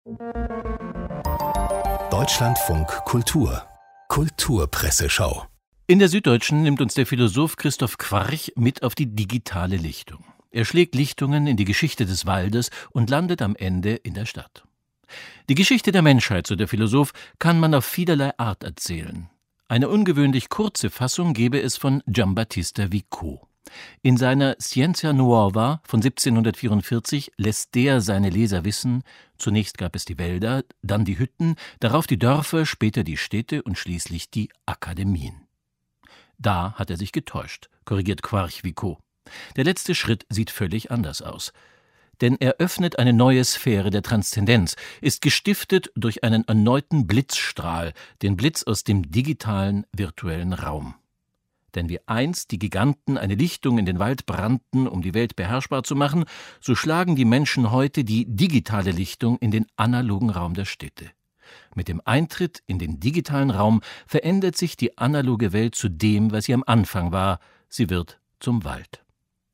Deutschlandfunk Kultur Kulturpresseschau. In der Süddeutschen nimmt uns der Philosoph Christoph Quarch mit auf die digitale Lichtung. Er schlägt Lichtungen in die Geschichte des Waldes und landet am Ende in der Stadt. Die Geschichte der Menschheit, so der Philosoph, kann man auf vielerlei Art erzählen. Eine ungewöhnlich kurze Fassung gebe es von Giambattista Vico. In seiner Scienza Nuova von 1744 lässt der seine Leser wissen, zunächst gab es die Wälder, dann die Hütten, darauf die Dörfer, später die Städte und schließlich die Akademien. Da hat er sich getäuscht, korrigiert Quarch Vico. Der letzte Schritt sieht völlig anders aus. Denn er öffnet eine neue Sphäre der Transzendenz, ist gestiftet durch einen erneuten Blitzstrahl, den Blitz aus dem digitalen, virtuellen Raum. Denn wie einst die Giganten eine Lichtung in den Wald brannten, um die Welt beherrschbar zu machen, so schlagen die Menschen heute die digitale Lichtung in den analogen Raum der Städte. Mit dem Eintritt in den digitalen Raum verändert sich die analoge Welt zu dem, was sie am Anfang war. Sie wird zum Wald.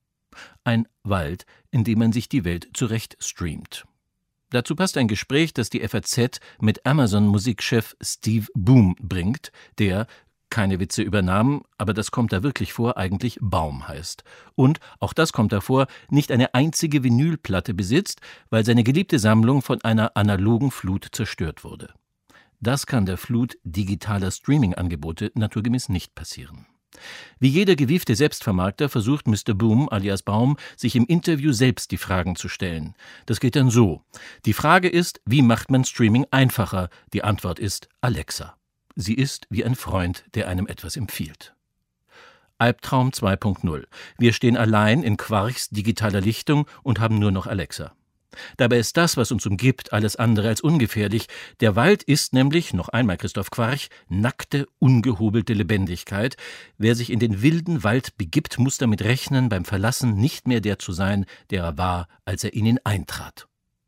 Ein Wald, in dem man sich die Welt zurecht streamt. Dazu passt ein Gespräch, das die FAZ mit Amazon-Musikchef Steve Boom bringt, der, keine Witze übernahm, aber das kommt da wirklich vor, eigentlich Baum heißt. Und, auch das kommt da vor, nicht eine einzige Vinylplatte besitzt, weil seine geliebte Sammlung von einer analogen Flut zerstört wurde. Das kann der Flut digitaler Streaming-Angebote naturgemäß nicht passieren. Wie jeder gewiefte Selbstvermarkter versucht Mr. Boom alias Baum, sich im Interview selbst die Fragen zu stellen. Das geht dann so. Die Frage ist, wie macht man Streaming einfacher? Die Antwort ist Alexa. Sie ist wie ein Freund, der einem etwas empfiehlt. Albtraum 2.0. Wir stehen allein in Quarchs digitaler Lichtung und haben nur noch Alexa. Dabei ist das, was uns umgibt, alles andere als ungefährlich. Der Wald ist nämlich, noch einmal Christoph Quarch, nackte, ungehobelte Lebendigkeit. Wer sich in den wilden Wald begibt, muss damit rechnen, beim Verlassen nicht mehr der zu sein, der er war, als er in ihn eintrat.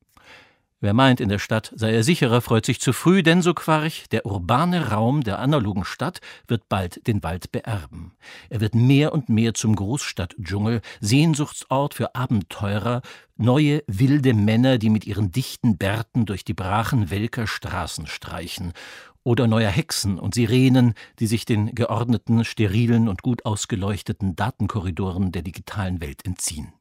Wer meint, in der Stadt sei er sicherer, freut sich zu früh, denn, so Quarch, der urbane Raum der analogen Stadt wird bald den Wald beerben. Er wird mehr und mehr zum Großstadtdschungel, Sehnsuchtsort für Abenteurer, neue wilde Männer, die mit ihren dichten Bärten durch die Brachen welker Straßen streichen, oder neuer Hexen und Sirenen, die sich den geordneten, sterilen und gut ausgeleuchteten Datenkorridoren der digitalen Welt entziehen.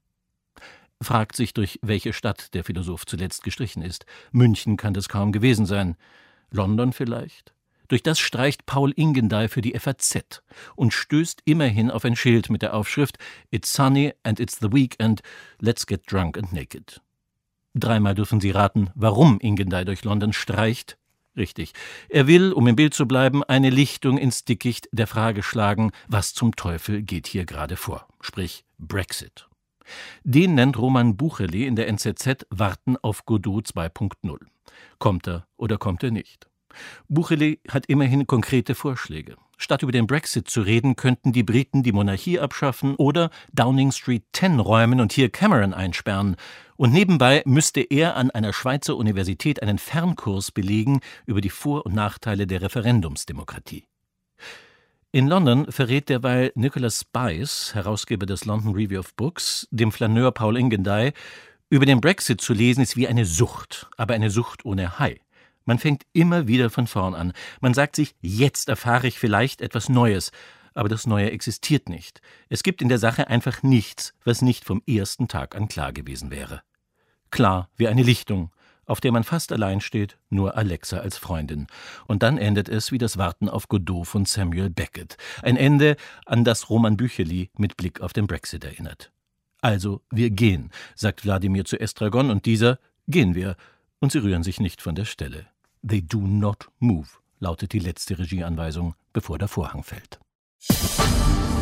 Fragt sich, durch welche Stadt der Philosoph zuletzt gestrichen ist. München kann das kaum gewesen sein. London vielleicht? Durch das streicht Paul Ingendey für die FAZ und stößt immerhin auf ein Schild mit der Aufschrift It's sunny and it's the weekend, let's get drunk and naked. Dreimal dürfen Sie raten, warum Ingendey durch London streicht. Richtig. Er will, um im Bild zu bleiben, eine Lichtung ins Dickicht der Frage schlagen, was zum Teufel geht hier gerade vor? Sprich Brexit. Den nennt Roman Bucheli in der NZZ Warten auf Godot 2.0. Kommt er oder kommt er nicht? Bucheli hat immerhin konkrete Vorschläge. Statt über den Brexit zu reden, könnten die Briten die Monarchie abschaffen oder Downing Street 10 räumen und hier Cameron einsperren. Und nebenbei müsste er an einer Schweizer Universität einen Fernkurs belegen über die Vor- und Nachteile der Referendumsdemokratie. In London verrät derweil Nicholas Spice, Herausgeber des London Review of Books, dem Flaneur Paul Ingendey, über den Brexit zu lesen ist wie eine Sucht, aber eine Sucht ohne High. Man fängt immer wieder von vorn an. Man sagt sich, jetzt erfahre ich vielleicht etwas Neues, aber das Neue existiert nicht. Es gibt in der Sache einfach nichts, was nicht vom ersten Tag an klar gewesen wäre. Klar wie eine Lichtung, auf der man fast allein steht, nur Alexa als Freundin. Und dann endet es wie das Warten auf Godot von Samuel Beckett. Ein Ende, an das Roman Bucheli mit Blick auf den Brexit erinnert. Also, wir gehen, sagt Wladimir zu Estragon und dieser, gehen wir. Und sie rühren sich nicht von der Stelle. They do not move, lautet die letzte Regieanweisung, bevor der Vorhang fällt.